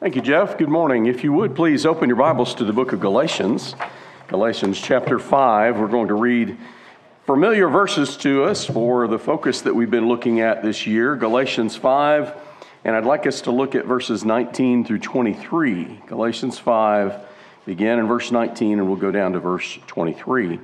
Thank you, Jeff. Good morning. If you would, please open your Bibles to the book of Galatians. Galatians chapter 5. We're going to read familiar verses to us for the focus that we've been looking at this year. Galatians 5, and I'd like us to look at verses 19 through 23. Galatians 5, begin in verse 19, and we'll go down to verse 23.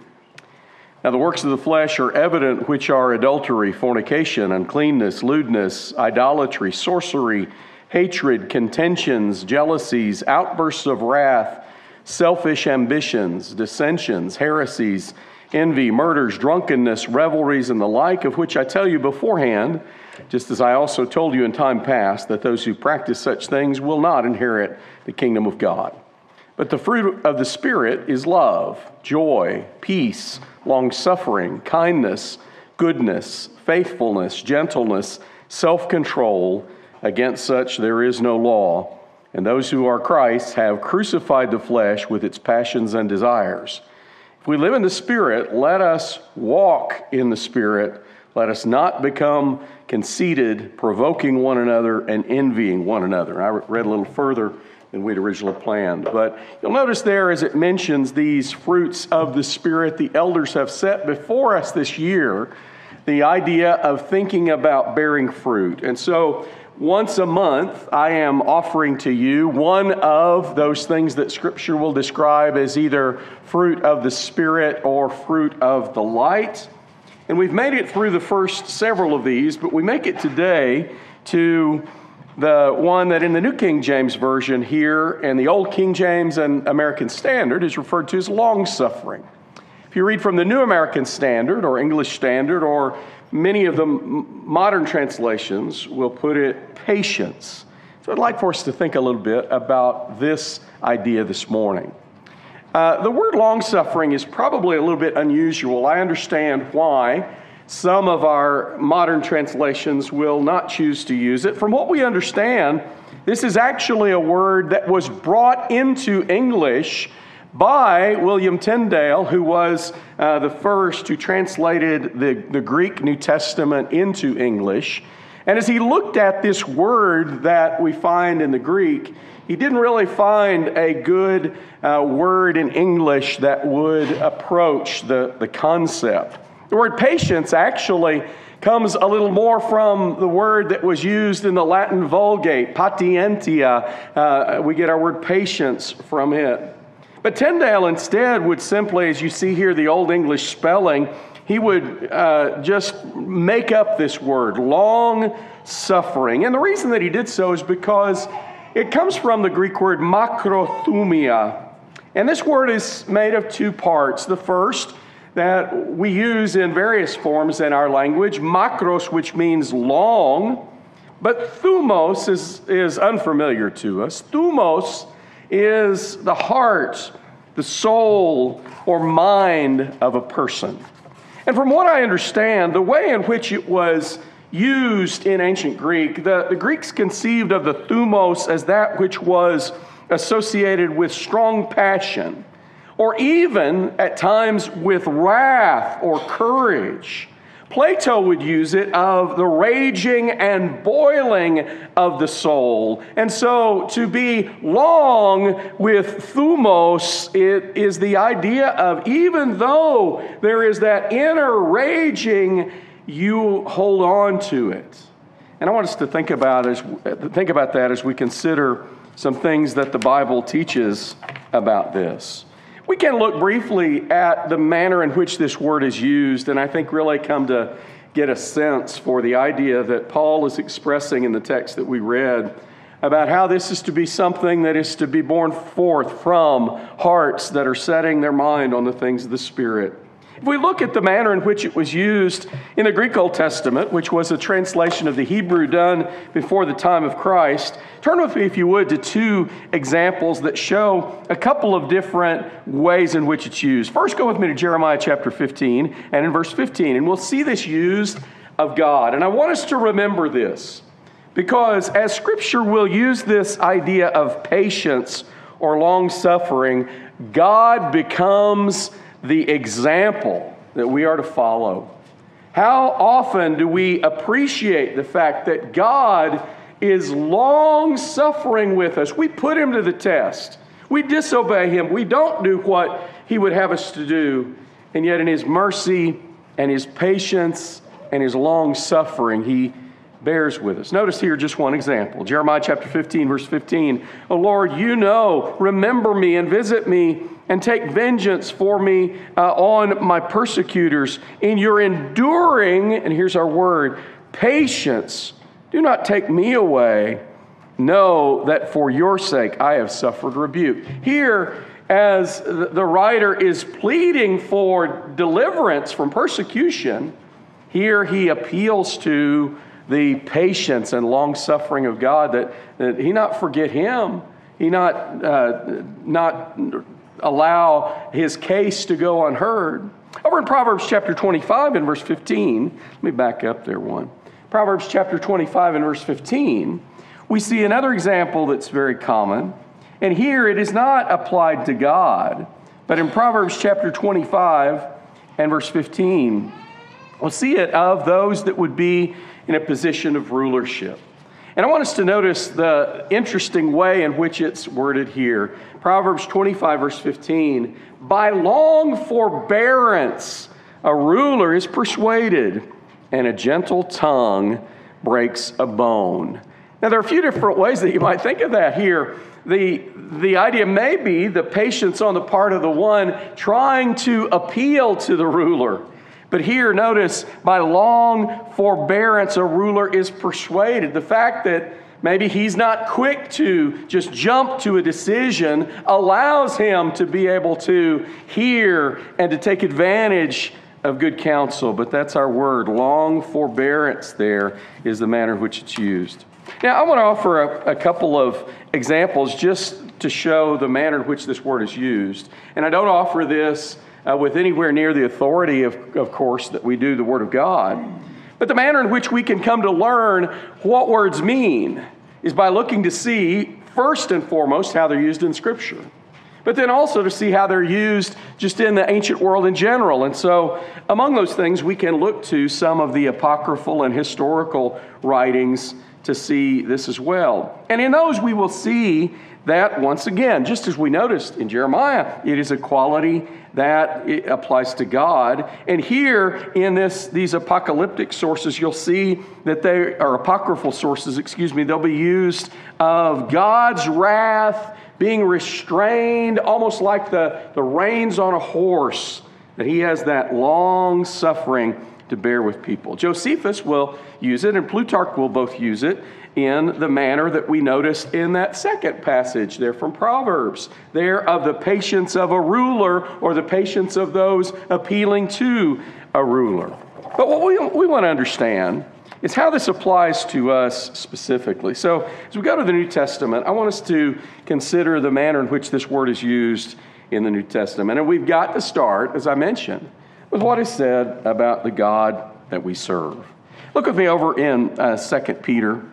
Now the works of the flesh are evident, which are adultery, fornication, uncleanness, lewdness, idolatry, sorcery, hatred, contentions, jealousies, outbursts of wrath, selfish ambitions, dissensions, heresies, envy, murders, drunkenness, revelries, and the like, of which I tell you beforehand, just as I also told you in time past, that those who practice such things will not inherit the kingdom of God. But the fruit of the Spirit is love, joy, peace, long-suffering, kindness, goodness, faithfulness, gentleness, self-control. Against such there is no law. And those who are Christ's have crucified the flesh with its passions and desires. If we live in the Spirit, let us walk in the Spirit. Let us not become conceited, provoking one another and envying one another. I read a little further than we'd originally planned. But you'll notice there, as it mentions these fruits of the Spirit, the elders have set before us this year the idea of thinking about bearing fruit. And so once a month, I am offering to you one of those things that Scripture will describe as either fruit of the Spirit or fruit of the light. And we've made it through the first several of these, but we make it today to the one that in the New King James Version here and the Old King James and American Standard is referred to as long-suffering. If you read from the New American Standard or English Standard, or many of the modern translations will put it patience. So I'd like for us to think a little bit about this idea this morning. The word long-suffering is probably a little bit unusual. I understand why some of our modern translations will not choose to use it. From what we understand, this is actually a word that was brought into English by William Tyndale, who was the first who translated the Greek New Testament into English. And as he looked at this word that we find in the Greek, he didn't really find a good word in English that would approach the concept. The word patience actually comes a little more from the word that was used in the Latin Vulgate, patientia. We get our word patience from it. But Tyndale instead would simply, as you see here, the Old English spelling, he would just make up this word, long-suffering. And the reason that he did so is because it comes from the Greek word makrothumia. And this word is made of two parts. The first that we use in various forms in our language, makros, which means long, but thumos is unfamiliar to us. Thumos is the heart, the soul, or mind of a person. And from what I understand, the way in which it was used in ancient Greek, the Greeks conceived of the thumos as that which was associated with strong passion, or even at times with wrath or courage. Plato would use it of the raging and boiling of the soul. And so to be long with thumos, it is the idea of even though there is that inner raging, you hold on to it. And I want us to think about that as we consider some things that the Bible teaches about this. We can look briefly at the manner in which this word is used, and I think really come to get a sense for the idea that Paul is expressing in the text that we read about how this is to be something that is to be born forth from hearts that are setting their mind on the things of the Spirit. If we look at the manner in which it was used in the Greek Old Testament, which was a translation of the Hebrew done before the time of Christ, turn with me, if you would, to two examples that show a couple of different ways in which it's used. First, go with me to Jeremiah chapter 15 and in verse 15, and we'll see this used of God. And I want us to remember this, because as Scripture will use this idea of patience or long-suffering, God becomes the example that we are to follow. How often do we appreciate the fact that God is long-suffering with us. We put him to the test. We disobey him. We don't do what he would have us to do. And yet in his mercy and his patience and his long-suffering, he bears with us. Notice here just one example. Jeremiah chapter 15, verse 15. "O Lord, you know, remember me and visit me and take vengeance for me on my persecutors. In your enduring," and here's our word, "patience, do not take me away. Know that for your sake I have suffered rebuke." Here, as the writer is pleading for deliverance from persecution, here he appeals to the patience and long-suffering of God, that he not forget him, he not allow his case to go unheard. Over in Proverbs chapter 25 and verse 15, let me back up there one. Proverbs chapter 25 and verse 15, we see another example that's very common. And here it is not applied to God, but in Proverbs chapter 25 and verse 15, we'll see it of those that would be in a position of rulership. And I want us to notice the interesting way in which it's worded here. Proverbs 25 verse 15, "By long forbearance a ruler is persuaded, and a gentle tongue breaks a bone." Now there are a few different ways that you might think of that here. The idea may be the patience on the part of the one trying to appeal to the ruler. But here, notice, by long forbearance, a ruler is persuaded. The fact that maybe he's not quick to just jump to a decision allows him to be able to hear and to take advantage of good counsel. But that's our word. Long forbearance there is the manner in which it's used. Now, I want to offer a couple of examples just to show the manner in which this word is used. And I don't offer this with anywhere near the authority, of course, that we do the Word of God. But the manner in which we can come to learn what words mean is by looking to see, first and foremost, how they're used in Scripture. But then also to see how they're used just in the ancient world in general. And so among those things, we can look to some of the apocryphal and historical writings to see this as well. And in those we will see that, once again, just as we noticed in Jeremiah, it is a quality that it applies to God. And here in these apocalyptic sources, you'll see that they are apocryphal sources, they'll be used of God's wrath being restrained, almost like the reins on a horse, that he has that long suffering to bear with people. Josephus will use it, and Plutarch will both use it in the manner that we noticed in that second passage there from Proverbs, there of the patience of a ruler, or the patience of those appealing to a ruler. But what we want to understand is how this applies to us specifically. So as we go to the New Testament, I want us to consider the manner in which this word is used in the New Testament. And we've got to start, as I mentioned, with what is said about the God that we serve. Look with me over in 2 Peter.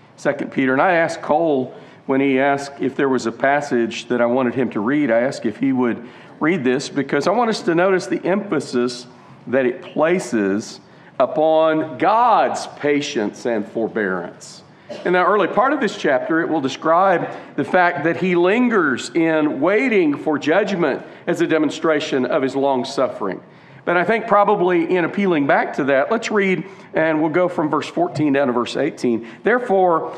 And I asked Cole, when he asked if there was a passage that I wanted him to read, I asked if he would read this, because I want us to notice the emphasis that it places upon God's patience and forbearance. In the early part of this chapter, it will describe the fact that he lingers in waiting for judgment as a demonstration of his long suffering. But I think probably in appealing back to that, let's read, and we'll go from verse 14 down to verse 18. Therefore,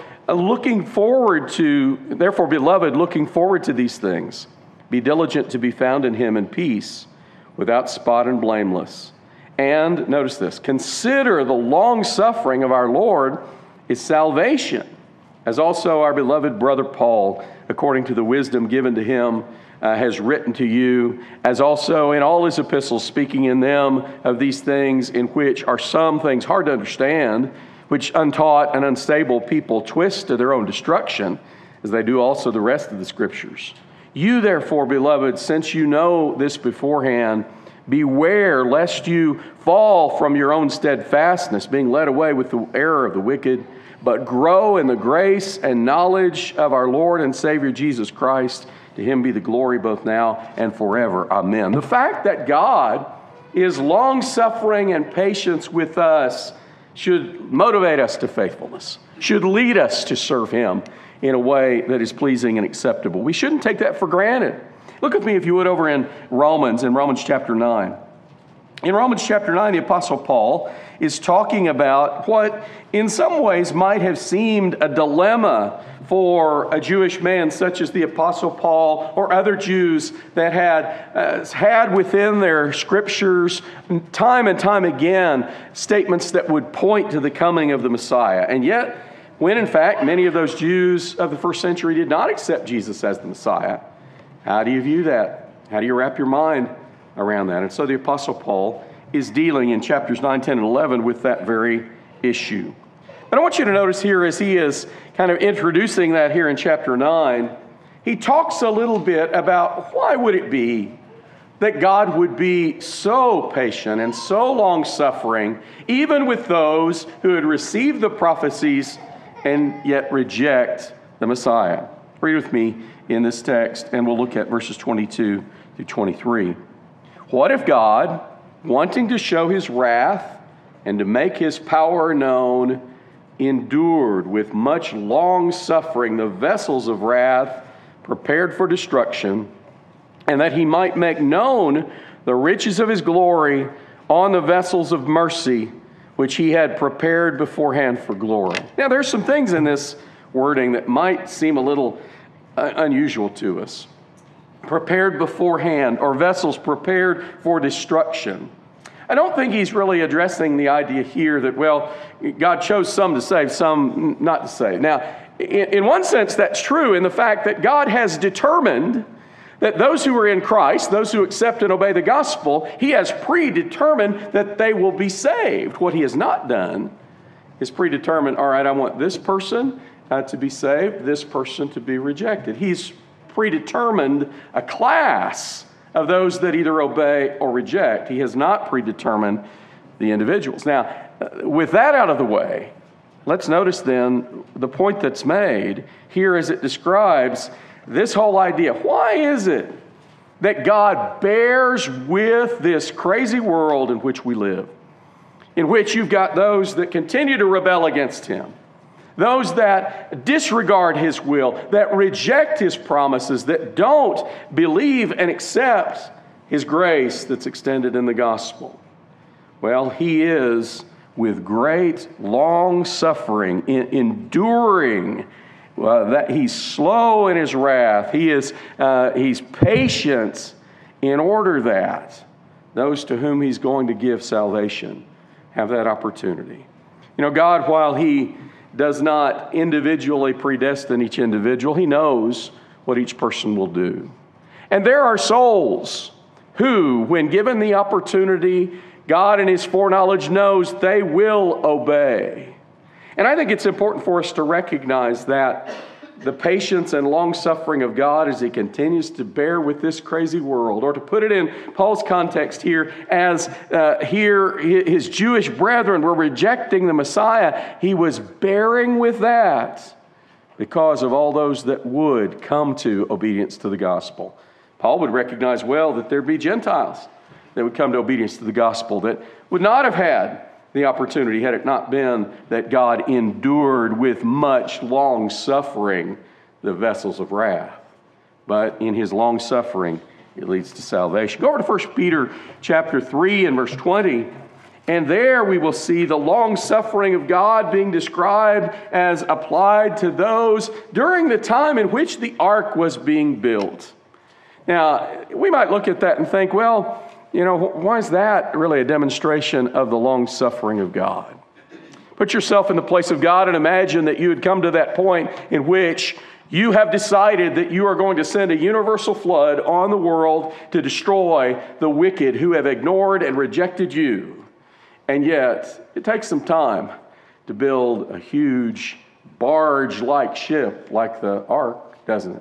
beloved, looking forward to these things, be diligent to be found in him in peace, without spot and blameless. And, notice this, consider the long suffering of our Lord is salvation, as also our beloved brother Paul, according to the wisdom given to him, has written to you, as also in all his epistles, speaking in them of these things, in which are some things hard to understand, which untaught and unstable people twist to their own destruction, as they do also the rest of the Scriptures. You therefore, beloved, since you know this beforehand, beware lest you fall from your own steadfastness, being led away with the error of the wicked, but grow in the grace and knowledge of our Lord and Savior Jesus Christ. To him be the glory both now and forever. Amen. The fact that God is long-suffering and patient with us should motivate us to faithfulness, should lead us to serve Him in a way that is pleasing and acceptable. We shouldn't take that for granted. Look with me, if you would, over in Romans chapter 9. In Romans chapter 9, the Apostle Paul is talking about what in some ways might have seemed a dilemma for a Jewish man such as the Apostle Paul or other Jews that had within their scriptures time and time again statements that would point to the coming of the Messiah. And yet, when in fact many of those Jews of the first century did not accept Jesus as the Messiah, how do you view that? How do you wrap your mind around that? And so the Apostle Paul is dealing in chapters 9, 10, and 11 with that very issue. But I want you to notice here, as he is kind of introducing that here in chapter 9, he talks a little bit about why would it be that God would be so patient and so long-suffering, even with those who had received the prophecies and yet reject the Messiah. Read with me in this text, and we'll look at verses 22 through 23. What if God, wanting to show His wrath and to make His power known, endured with much long suffering the vessels of wrath prepared for destruction, and that He might make known the riches of His glory on the vessels of mercy, which He had prepared beforehand for glory? Now, there's some things in this wording that might seem a little unusual to us. Prepared beforehand, or vessels prepared for destruction. I don't think he's really addressing the idea here that, well, God chose some to save, some not to save. Now, in one sense, that's true in the fact that God has determined that those who are in Christ, those who accept and obey the gospel, He has predetermined that they will be saved. What He has not done is predetermined, all right, I want this person to be saved, this person to be rejected. He's predetermined a class of those that either obey or reject. He has not predetermined the individuals. Now, with that out of the way, let's notice then the point that's made here as it describes this whole idea. Why is it that God bears with this crazy world in which we live, in which you've got those that continue to rebel against Him, those that disregard His will, that reject His promises, that don't believe and accept His grace that's extended in the gospel? Well, He is with great long suffering, enduring, that He's slow in His wrath. He's patient in order that those to whom He's going to give salvation have that opportunity. You know, God, while He does not individually predestine each individual, He knows what each person will do. And there are souls who, when given the opportunity, God in His foreknowledge knows they will obey. And I think it's important for us to recognize that the patience and long-suffering of God as He continues to bear with this crazy world, or to put it in Paul's context here, as here his Jewish brethren were rejecting the Messiah, He was bearing with that because of all those that would come to obedience to the gospel. Paul would recognize well that there'd be Gentiles that would come to obedience to the gospel that would not have had the opportunity had it not been that God endured with much long suffering the vessels of wrath. But in His long suffering, it leads to salvation. Go over to 1 Peter chapter 3 and verse 20. And there we will see the long suffering of God being described as applied to those during the time in which the ark was being built. Now, we might look at that and think, well, you know, why is that really a demonstration of the long suffering of God? Put yourself in the place of God and imagine that you had come to that point in which you have decided that you are going to send a universal flood on the world to destroy the wicked who have ignored and rejected you. And yet, it takes some time to build a huge barge-like ship like the ark, doesn't it?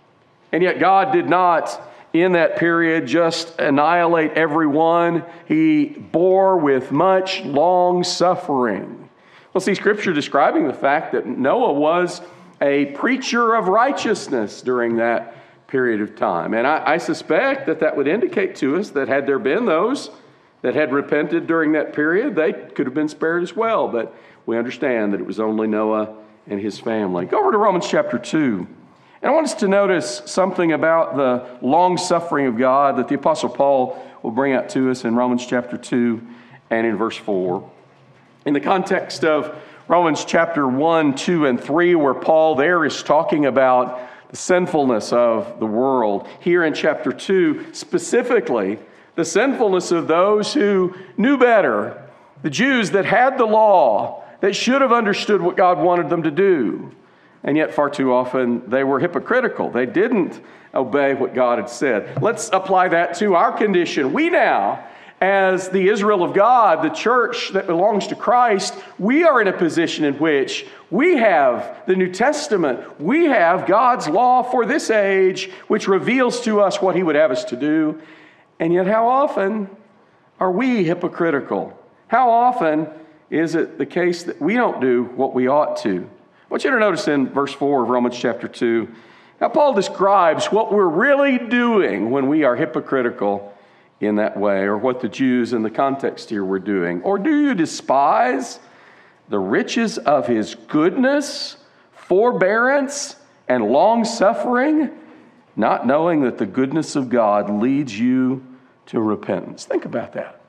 And yet God did not, in that period, just annihilate everyone. He bore with much long suffering. Well, see, Scripture describing the fact that Noah was a preacher of righteousness during that period of time. And I suspect that would indicate to us that had there been those that had repented during that period, they could have been spared as well. But we understand that it was only Noah and his family. Go over to Romans chapter 2. And I want us to notice something about the long-suffering of God that the Apostle Paul will bring out to us in Romans chapter 2 and in verse 4. In the context of Romans chapter 1, 2, and 3, where Paul there is talking about the sinfulness of the world. Here in chapter 2, specifically, the sinfulness of those who knew better, the Jews that had the law, that should have understood what God wanted them to do. And yet far too often they were hypocritical. They didn't obey what God had said. Let's apply that to our condition. We now, as the Israel of God, the church that belongs to Christ, we are in a position in which we have the New Testament. We have God's law for this age, which reveals to us what He would have us to do. And yet how often are we hypocritical? How often is it the case that we don't do what we ought to? I want you to notice in verse 4 of Romans chapter 2, how Paul describes what we're really doing when we are hypocritical in that way, or what the Jews in the context here were doing. Or do you despise the riches of His goodness, forbearance, and long-suffering, not knowing that the goodness of God leads you to repentance? Think about that.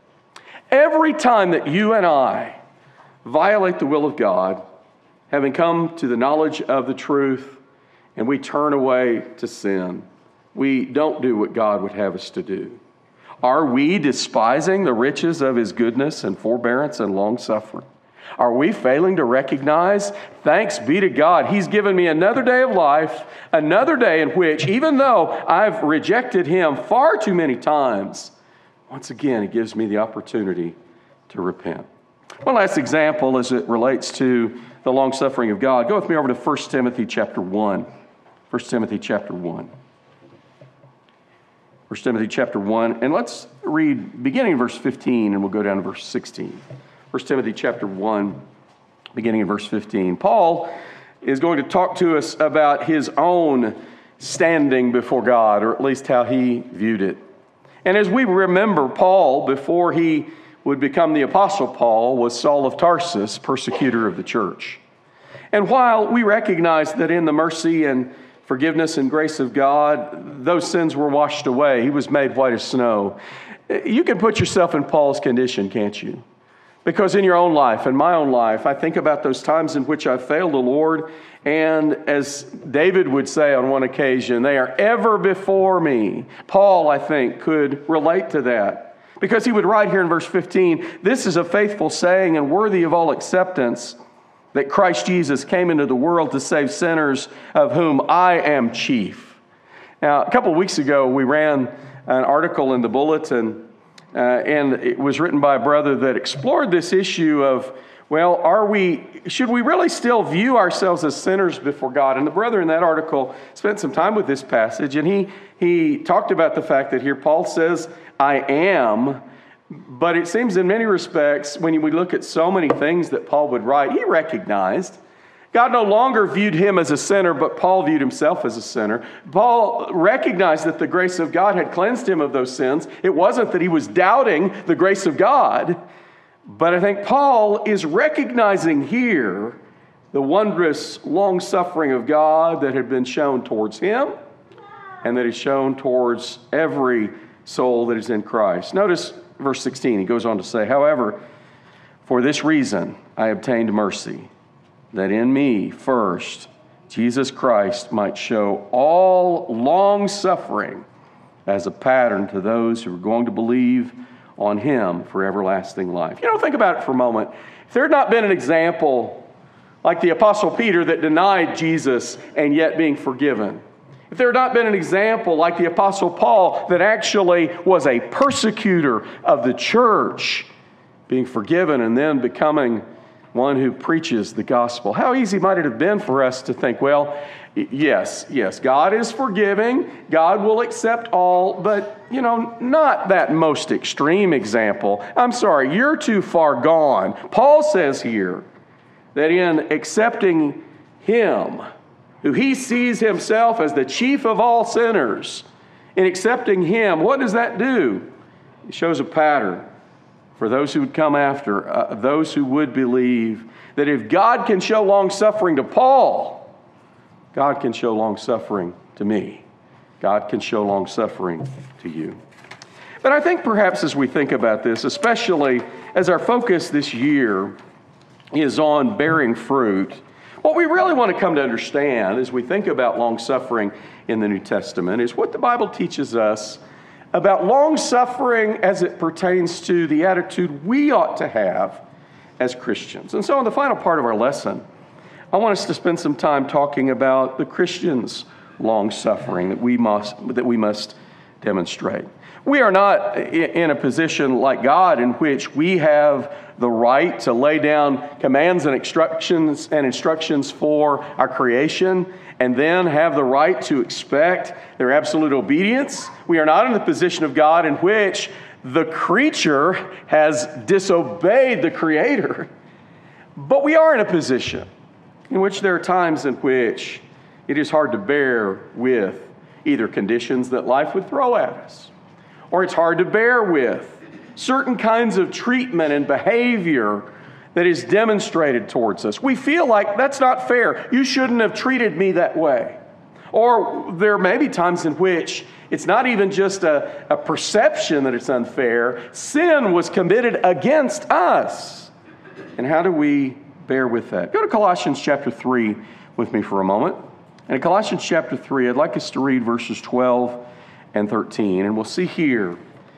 Every time that you and I violate the will of God, having come to the knowledge of the truth, and we turn away to sin, we don't do what God would have us to do. Are we despising the riches of His goodness and forbearance and long-suffering? Are we failing to recognize, thanks be to God, He's given me another day of life, another day in which, even though I've rejected Him far too many times, once again, He gives me the opportunity to repent. One last example as it relates to the long-suffering of God. Go with me over to 1 Timothy chapter 1. 1 Timothy chapter 1. 1 Timothy chapter 1, and let's read beginning in verse 15, and we'll go down to verse 16. 1 Timothy chapter 1, beginning in verse 15. Paul is going to talk to us about his own standing before God, or at least how he viewed it. And as we remember, Paul, before he would become the Apostle Paul, was Saul of Tarsus, persecutor of the church. And while we recognize that in the mercy and forgiveness and grace of God, those sins were washed away. He was made white as snow. You can put yourself in Paul's condition, can't you? Because in your own life, in my own life, I think about those times in which I failed the Lord, and as David would say on one occasion, they are ever before me. Paul, I think, could relate to that, because he would write here in verse 15, "This is a faithful saying and worthy of all acceptance, that Christ Jesus came into the world to save sinners, of whom I am chief." Now, a couple of weeks ago, we ran an article in the Bulletin, and it was written by a brother that explored this issue of, well, should we really still view ourselves as sinners before God? And the brother in that article spent some time with this passage, and he talked about the fact that here Paul says, "I am." But it seems in many respects, when we look at so many things that Paul would write, he recognized God no longer viewed him as a sinner, but Paul viewed himself as a sinner. Paul recognized that the grace of God had cleansed him of those sins. It wasn't that he was doubting the grace of God, but I think Paul is recognizing here the wondrous long-suffering of God that had been shown towards him and that is shown towards every soul that is in Christ. Notice verse 16, he goes on to say, "However, for this reason I obtained mercy, that in me first Jesus Christ might show all long-suffering as a pattern to those who are going to believe on Him for everlasting life." Think about it for a moment. If there had not been an example like the Apostle Peter that denied Jesus and yet being forgiven, if there had not been an example like the Apostle Paul that actually was a persecutor of the church, being forgiven and then becoming one who preaches the gospel, how easy might it have been for us to think, well, yes, God is forgiving, God will accept all, but, not that most extreme example. I'm sorry, you're too far gone. Paul says here that in accepting Him, who he sees himself as the chief of all sinners, in accepting Him, what does that do? It shows a pattern for those who would come after, those who would believe that if God can show long-suffering to Paul, God can show long-suffering to me. God can show long-suffering to you. But I think perhaps as we think about this, especially as our focus this year is on bearing fruit, what we really want to come to understand as we think about long-suffering in the New Testament is what the Bible teaches us about long-suffering as it pertains to the attitude we ought to have as Christians. And so in the final part of our lesson, I want us to spend some time talking about the Christian's long-suffering that we must demonstrate. We are not in a position like God in which we have the right to lay down commands and instructions for our creation and then have the right to expect their absolute obedience. We are not in the position of God in which the creature has disobeyed the Creator. But we are in a position in which there are times in which it is hard to bear with either conditions that life would throw at us, or it's hard to bear with certain kinds of treatment and behavior that is demonstrated towards us. We feel like that's not fair. You shouldn't have treated me that way. Or there may be times in which it's not even just a perception that it's unfair. Sin was committed against us. And how do we bear with that? Go to Colossians chapter 3 with me for a moment. And in Colossians chapter 3, I'd like us to read verses 12 and 13. And we'll see here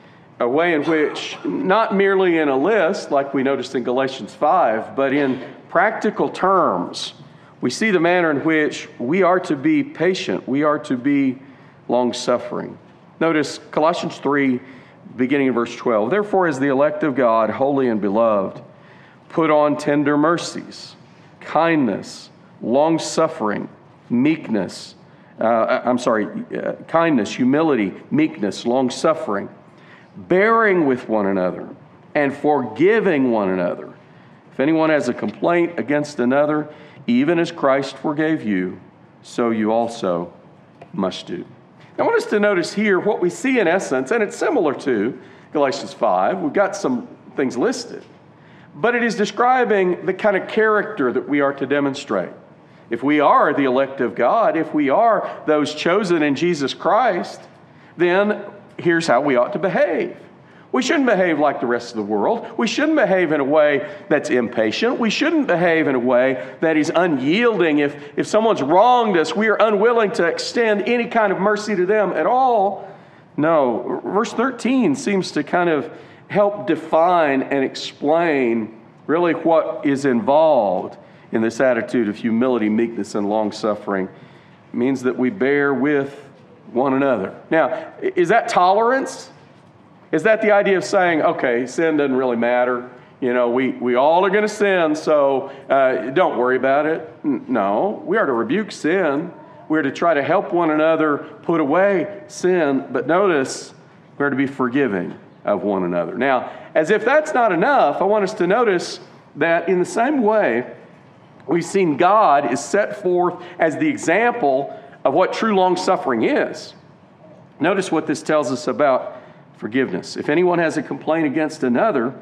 a way in which, not merely in a list like we noticed in Galatians 5, but in practical terms, we see the manner in which we are to be patient, we are to be long-suffering. Notice Colossians 3, beginning in verse 12. Therefore, as the elect of God, holy and beloved, put on tender mercies, kindness, long-suffering, meekness, kindness, humility, meekness, long-suffering, bearing with one another, and forgiving one another. If anyone has a complaint against another, even as Christ forgave you, so you also must do. I want us to notice here what we see in essence, and it's similar to Galatians 5. We've got some things listed, but it is describing the kind of character that we are to demonstrate. If we are the elect of God, if we are those chosen in Jesus Christ, then here's how we ought to behave. We shouldn't behave like the rest of the world. We shouldn't behave in a way that's impatient. We shouldn't behave in a way that is unyielding. If someone's wronged us, we are unwilling to extend any kind of mercy to them at all. No, verse 13 seems to kind of help define and explain really what is involved in this attitude of humility, meekness, and long-suffering. It means that we bear with one another. Now, is that tolerance? Is that the idea of saying, okay, sin doesn't really matter? You know, we all are going to sin, so don't worry about it. No, we are to rebuke sin. We are to try to help one another put away sin. But notice, we are to be forgiving of one another. Now, as if that's not enough, I want us to notice that in the same way, we've seen God is set forth as the example of what true long-suffering is. Notice what this tells us about forgiveness. If anyone has a complaint against another,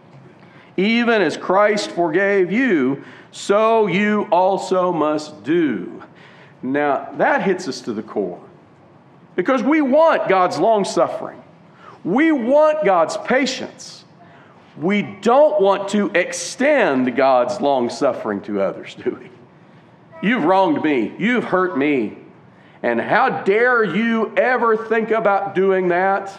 even as Christ forgave you, so you also must do. Now, that hits us to the core. Because we want God's long-suffering. We want God's patience. We don't want to extend God's long-suffering to others, do we? You've wronged me. You've hurt me. And how dare you ever think about doing that?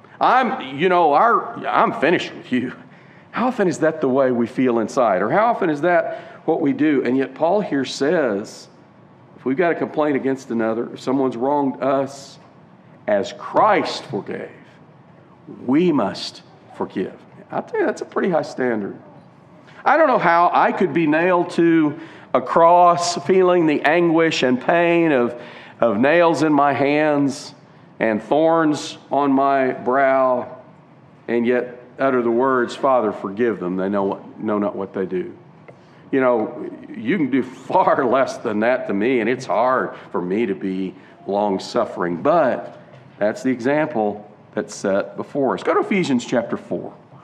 I'm finished with you. How often is that the way we feel inside? Or how often is that what we do? And yet Paul here says, if we've got a complaint against another, if someone's wronged us, as Christ forgave, we must forgive. I'll tell you, that's a pretty high standard. I don't know how I could be nailed to a cross, feeling the anguish and pain of nails in my hands and thorns on my brow, and yet utter the words, Father, forgive them. They know not what they do. You know, you can do far less than that to me, and it's hard for me to be long-suffering. But that's the example that's set before us. Go to Ephesians chapter 4.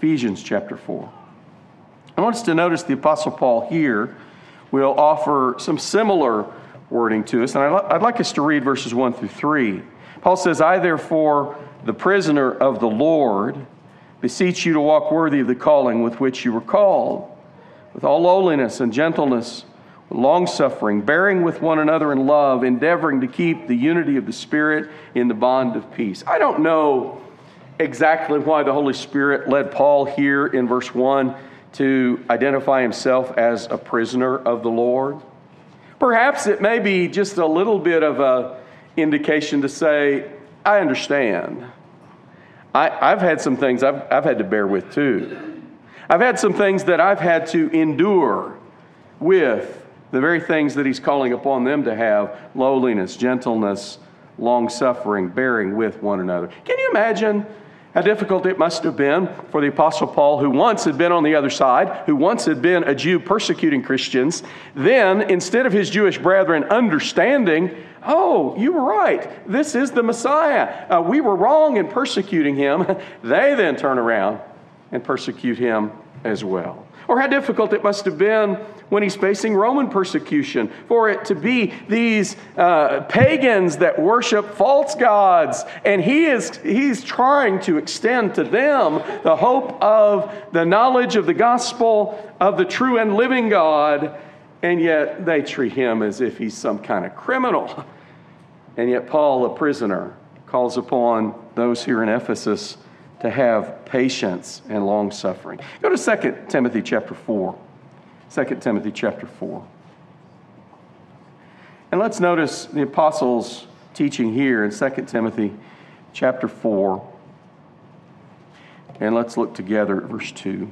Ephesians chapter 4. I want us to notice the Apostle Paul here will offer some similar wording to us. And I'd like us to read verses 1 through 3. Paul says, I therefore, the prisoner of the Lord, beseech you to walk worthy of the calling with which you were called, with all lowliness and gentleness, with long-suffering, bearing with one another in love, endeavoring to keep the unity of the Spirit in the bond of peace. I don't know exactly why the Holy Spirit led Paul here in verse 1 to identify himself as a prisoner of the Lord. Perhaps it may be just a little bit of an indication to say, I understand. I've had some things I've had to bear with too. I've had some things that I've had to endure with the very things that he's calling upon them to have: lowliness, gentleness, long-suffering, bearing with one another. Can you imagine how difficult it must have been for the Apostle Paul, who once had been on the other side, who once had been a Jew persecuting Christians, then, instead of his Jewish brethren understanding, oh, you were right, this is the Messiah, we were wrong in persecuting him, they then turn around and persecute him as well. Or how difficult it must have been when he's facing Roman persecution, for it to be these pagans that worship false gods, and he's trying to extend to them the hope of the knowledge of the gospel of the true and living God, and yet they treat him as if he's some kind of criminal. And yet Paul, a prisoner, calls upon those here in Ephesus to have patience and long-suffering. Go to 2 Timothy chapter 4. 2 Timothy chapter 4. And let's notice the apostles' teaching here in 2 Timothy chapter 4. And let's look together at verse 2.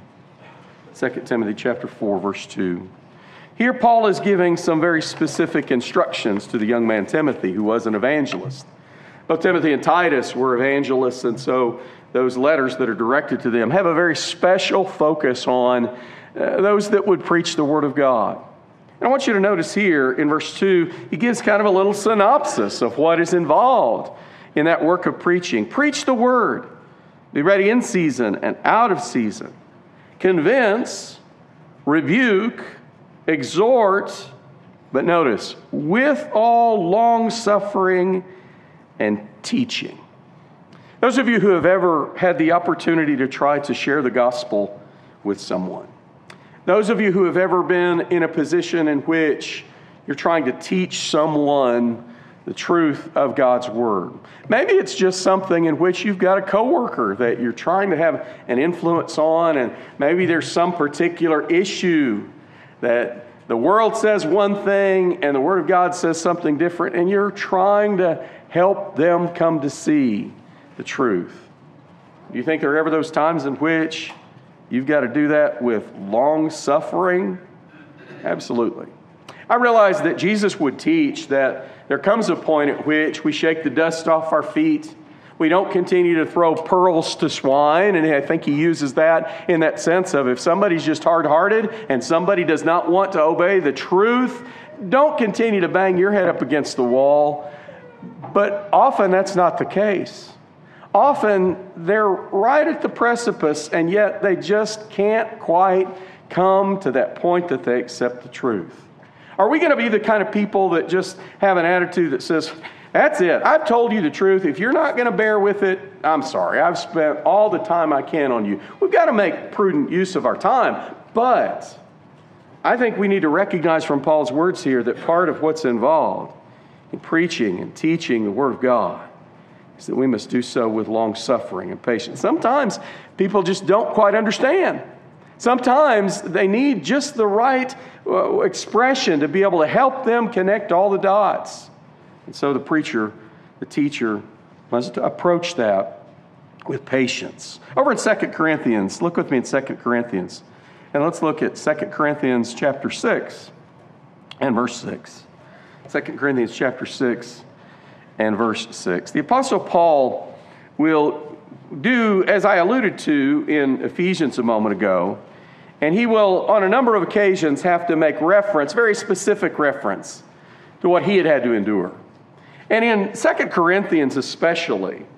2 Timothy chapter 4, verse 2. Here Paul is giving some very specific instructions to the young man Timothy, who was an evangelist. Both Timothy and Titus were evangelists, and so those letters that are directed to them have a very special focus on those that would preach the Word of God. And I want you to notice here in verse 2, he gives kind of a little synopsis of what is involved in that work of preaching. Preach the Word. Be ready in season and out of season. Convince, rebuke, exhort, but notice, with all long-suffering and teaching. Those of you who have ever had the opportunity to try to share the gospel with someone, those of you who have ever been in a position in which you're trying to teach someone the truth of God's Word. Maybe it's just something in which you've got a coworker that you're trying to have an influence on, and maybe there's some particular issue that the world says one thing and the Word of God says something different, and you're trying to help them come to see the truth. Do you think there are ever those times in which you've got to do that with long suffering? Absolutely. I realize that Jesus would teach that there comes a point at which we shake the dust off our feet. We don't continue to throw pearls to swine, and I think he uses that in that sense of if somebody's just hard-hearted and somebody does not want to obey the truth, don't continue to bang your head up against the wall. But often that's not the case. Often they're right at the precipice, and yet they just can't quite come to that point that they accept the truth. Are we going to be the kind of people that just have an attitude that says, that's it, I've told you the truth. If you're not going to bear with it, I'm sorry. I've spent all the time I can on you. We've got to make prudent use of our time. But I think we need to recognize from Paul's words here that part of what's involved in preaching and teaching the Word of God is that we must do so with long suffering and patience. Sometimes people just don't quite understand. Sometimes they need just the right expression to be able to help them connect all the dots. And so the preacher, the teacher, must approach that with patience. Over in 2 Corinthians, look with me in 2 Corinthians. And let's look at 2 Corinthians chapter 6 and verse 6. 2 Corinthians chapter 6 and verse 6. The Apostle Paul will do, as I alluded to in Ephesians a moment ago, and he will, on a number of occasions, have to make reference, very specific reference, to what he had to endure. And in 2 Corinthians especially,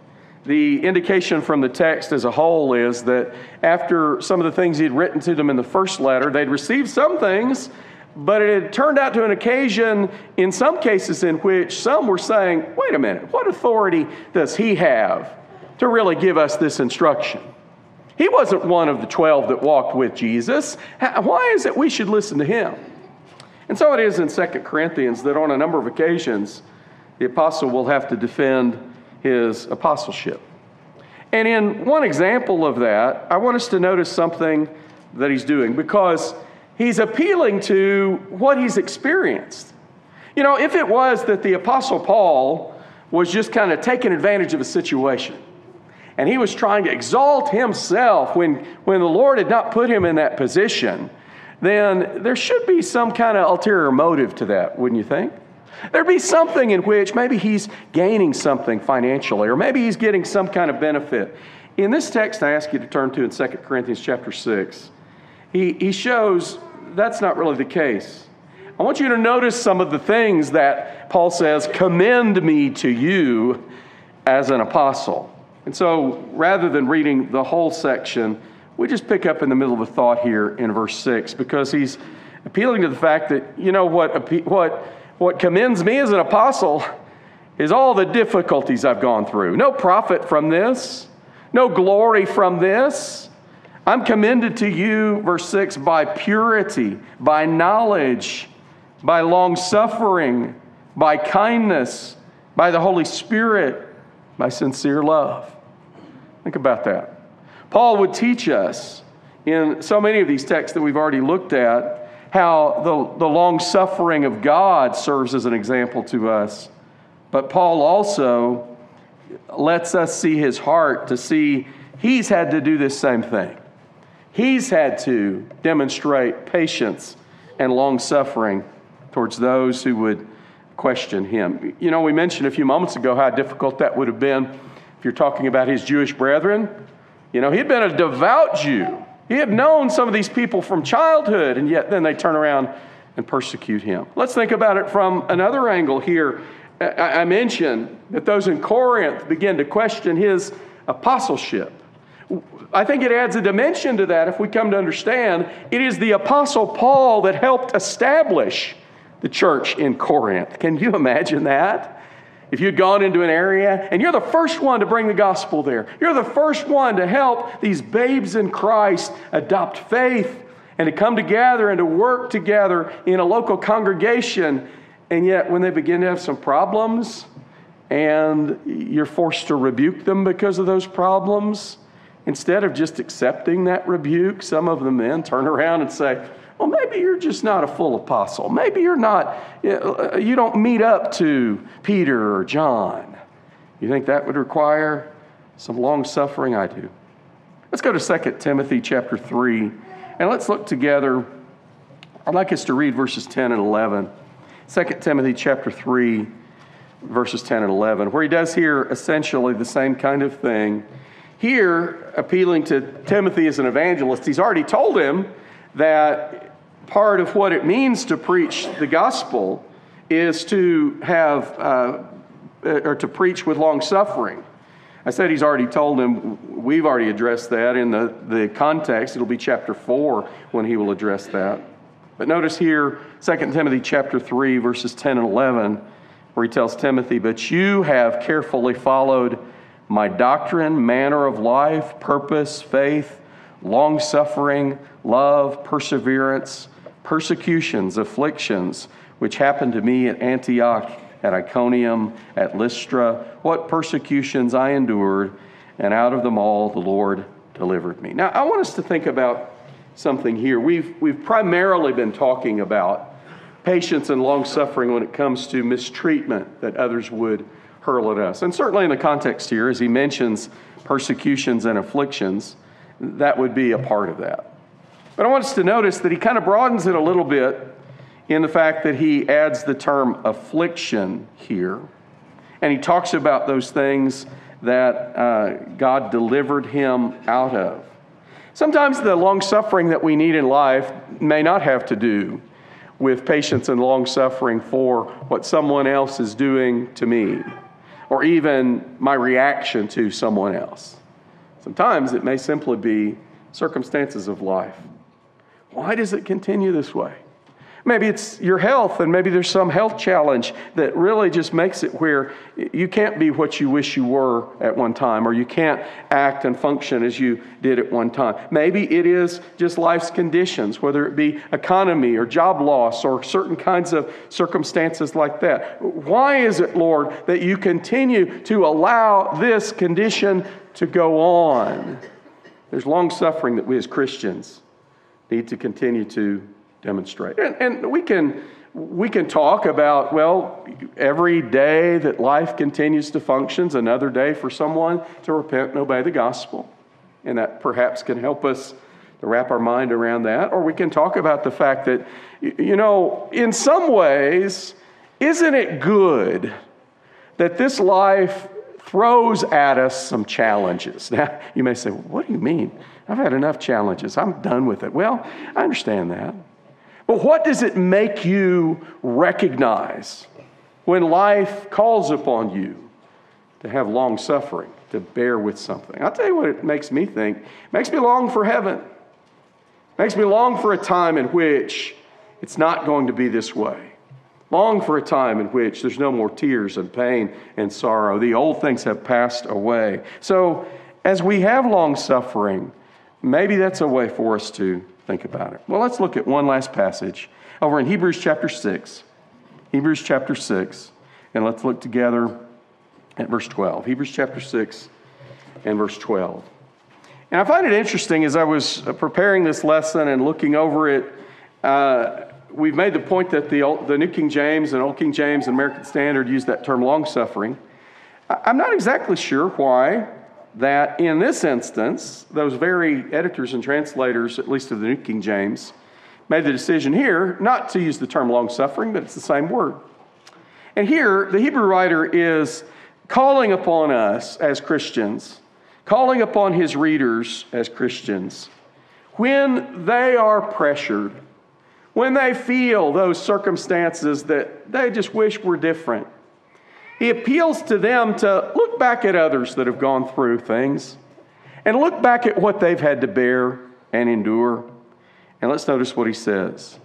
The indication from the text as a whole is that after some of the things he'd written to them in the first letter, they'd received some things, but it had turned out to an occasion in some cases in which some were saying, wait a minute, what authority does he have to really give us this instruction? He wasn't one of the 12 that walked with Jesus. Why is it we should listen to him? And so it is in 2 Corinthians that on a number of occasions, the apostle will have to defend his apostleship. And in one example of that, I want us to notice something that he's doing, because he's appealing to what he's experienced. You know, if it was that the Apostle Paul was just kind of taking advantage of a situation, and he was trying to exalt himself when the Lord had not put him in that position, then there should be some kind of ulterior motive to that, wouldn't you think? There'd be something in which maybe he's gaining something financially, or maybe he's getting some kind of benefit. In this text I ask you to turn to in 2 Corinthians chapter 6, he shows that's not really the case. I want you to notice some of the things that Paul says, commend me to you as an apostle. And so rather than reading the whole section, we just pick up in the middle of a thought here in verse 6, because he's appealing to the fact that, you know, what commends me as an apostle is all the difficulties I've gone through. No profit from this, no glory from this. I'm commended to you, verse 6, by purity, by knowledge, by long-suffering, by kindness, by the Holy Spirit, by sincere love. Think about that. Paul would teach us in so many of these texts that we've already looked at how the long-suffering of God serves as an example to us. But Paul also lets us see his heart, to see he's had to do this same thing. He's had to demonstrate patience and long-suffering towards those who would question him. You know, we mentioned a few moments ago how difficult that would have been if you're talking about his Jewish brethren. You know, he'd been a devout Jew. He had known some of these people from childhood, and yet then they turn around and persecute him. Let's think about it from another angle here. I mentioned that those in Corinth began to question his apostleship. I think it adds a dimension to that if we come to understand it is the Apostle Paul that helped establish the church in Corinth. Can you imagine that? If you'd gone into an area and you're the first one to bring the gospel there, you're the first one to help these babes in Christ adopt faith and to come together and to work together in a local congregation, and yet when they begin to have some problems and you're forced to rebuke them because of those problems, instead of just accepting that rebuke, some of them then turn around and say, well, maybe you're just not a full apostle. Maybe you don't meet up to Peter or John. You think that would require some long suffering? I do. Let's go to 2 Timothy chapter 3, and let's look together. I'd like us to read verses 10 and 11. 2 Timothy chapter 3, verses 10 and 11, where he does here essentially the same kind of thing. Here, appealing to Timothy as an evangelist, he's already told him that part of what it means to preach the gospel is to have, or to preach with long suffering. I said he's already told him. We've already addressed that in the context. It'll be chapter 4 when he will address that. But notice here, 2 Timothy chapter 3, verses 10 and 11, where he tells Timothy, but you have carefully followed my doctrine, manner of life, purpose, faith, long-suffering, love, perseverance, persecutions, afflictions, which happened to me at Antioch, at Iconium, at Lystra, what persecutions I endured, and out of them all the Lord delivered me. Now, I want us to think about something here. We've primarily been talking about patience and long-suffering when it comes to mistreatment that others would hurl at us. And certainly in the context here, as he mentions persecutions and afflictions, that would be a part of that. But I want us to notice that he kind of broadens it a little bit in the fact that he adds the term affliction here. And he talks about those things that God delivered him out of. Sometimes the long-suffering that we need in life may not have to do with patience and long-suffering for what someone else is doing to me. or even my reaction to someone else. Sometimes it may simply be circumstances of life. Why does it continue this way? Maybe it's your health, and maybe there's some health challenge that really just makes it where you can't be what you wish you were at one time, or you can't act and function as you did at one time. Maybe it is just life's conditions, whether it be economy or job loss or certain kinds of circumstances like that. Why is it, Lord, that you continue to allow this condition to go on? There's long suffering that we as Christians need to continue to demonstrate. And we can talk about, well, every day that life continues to function is another day for someone to repent and obey the gospel. And that perhaps can help us to wrap our mind around that. Or we can talk about the fact that, in some ways, isn't it good that this life throws at us some challenges? Now, you may say, what do you mean? I've had enough challenges. I'm done with it. Well, I understand that. But what does it make you recognize when life calls upon you to have long suffering, to bear with something? I'll tell you what it makes me think. It makes me long for heaven. It makes me long for a time in which it's not going to be this way. Long for a time in which there's no more tears and pain and sorrow. The old things have passed away. So as we have long suffering, maybe that's a way for us to think about it. Well, let's look at one last passage over in Hebrews chapter 6. Hebrews chapter 6. And let's look together at verse 12. Hebrews chapter 6 and verse 12. And I find it interesting as I was preparing this lesson and looking over it, we've made the point that the New King James and Old King James and American Standard use that term long suffering. I'm not exactly sure why that in this instance, those very editors and translators, at least of the New King James, made the decision here not to use the term long-suffering, but it's the same word. And here, the Hebrew writer is calling upon us as Christians, calling upon his readers as Christians, when they are pressured, when they feel those circumstances that they just wish were different. He appeals to them to look back at others that have gone through things and look back at what they've had to bear and endure. And let's notice what he says.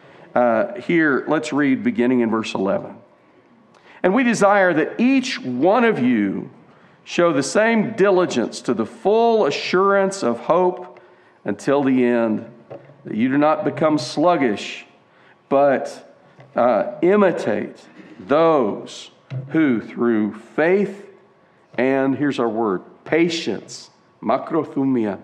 Here, let's read beginning in verse 11. And we desire that each one of you show the same diligence to the full assurance of hope until the end, that you do not become sluggish, but imitate those who through faith and, here's our word, patience, makrothumia,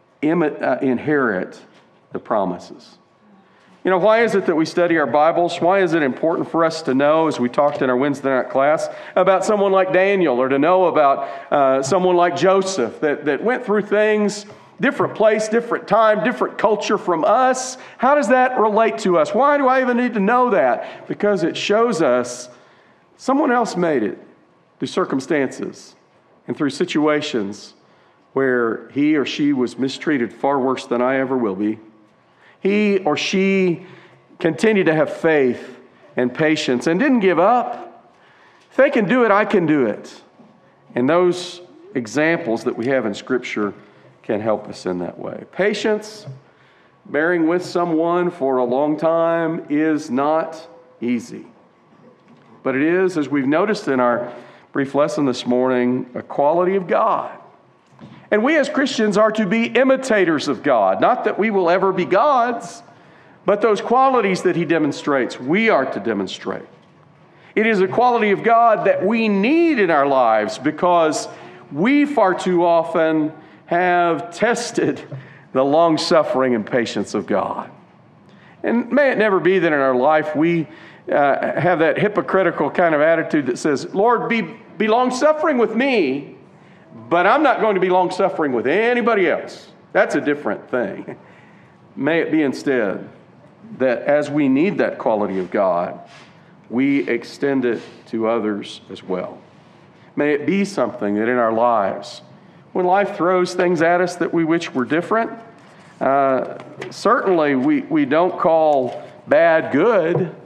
inherit the promises. Why is it that we study our Bibles? Why is it important for us to know, as we talked in our Wednesday night class, about someone like Daniel, or to know about someone like Joseph that went through things, different place, different time, different culture from us? How does that relate to us? Why do I even need to know that? Because it shows us someone else made it through circumstances and through situations where he or she was mistreated far worse than I ever will be. He or she continued to have faith and patience and didn't give up. If they can do it, I can do it. And those examples that we have in Scripture can help us in that way. Patience, bearing with someone for a long time, is not easy. But it is, as we've noticed in our brief lesson this morning, a quality of God. And we as Christians are to be imitators of God. Not that we will ever be gods, but those qualities that He demonstrates, we are to demonstrate. It is a quality of God that we need in our lives because we far too often have tested the long-suffering and patience of God. And may it never be that in our life we have that hypocritical kind of attitude that says, Lord, be long-suffering with me, but I'm not going to be long-suffering with anybody else. That's a different thing. May it be instead that as we need that quality of God, we extend it to others as well. May it be something that in our lives, when life throws things at us that we wish were different, certainly we don't call bad good,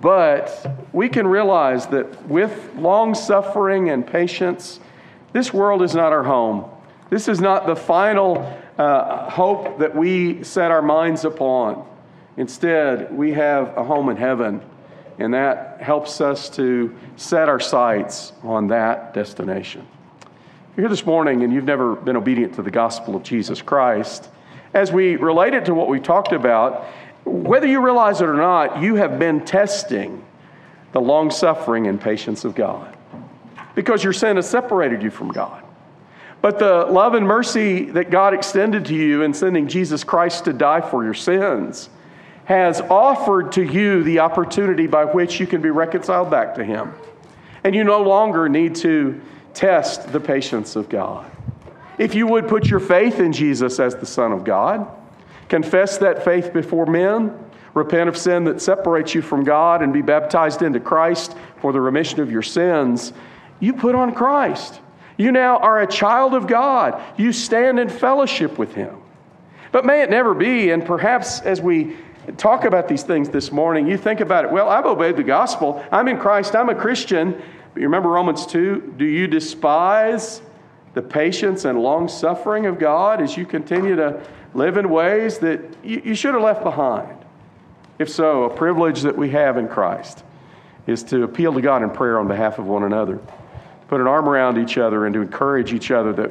But we can realize that with long suffering and patience, this world is not our home. This is not the final hope that we set our minds upon. Instead, we have a home in heaven, and that helps us to set our sights on that destination. If you're here this morning and you've never been obedient to the gospel of Jesus Christ, as we relate it to what we talked about, whether you realize it or not, you have been testing the long-suffering and patience of God because your sin has separated you from God. But the love and mercy that God extended to you in sending Jesus Christ to die for your sins has offered to you the opportunity by which you can be reconciled back to Him. And you no longer need to test the patience of God. If you would put your faith in Jesus as the Son of God, confess that faith before men, repent of sin that separates you from God, and be baptized into Christ for the remission of your sins, you put on Christ. You now are a child of God. You stand in fellowship with Him. But may it never be, and perhaps as we talk about these things this morning, you think about it, well, I've obeyed the gospel. I'm in Christ. I'm a Christian. But you remember Romans 2? Do you despise the patience and long-suffering of God as you continue to live in ways that you should have left behind? If so, a privilege that we have in Christ is to appeal to God in prayer on behalf of one another, put an arm around each other and to encourage each other that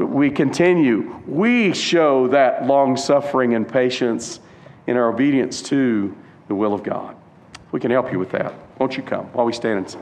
we show that long-suffering and patience in our obedience to the will of God. We can help you with that. Won't you come while we stand and sing?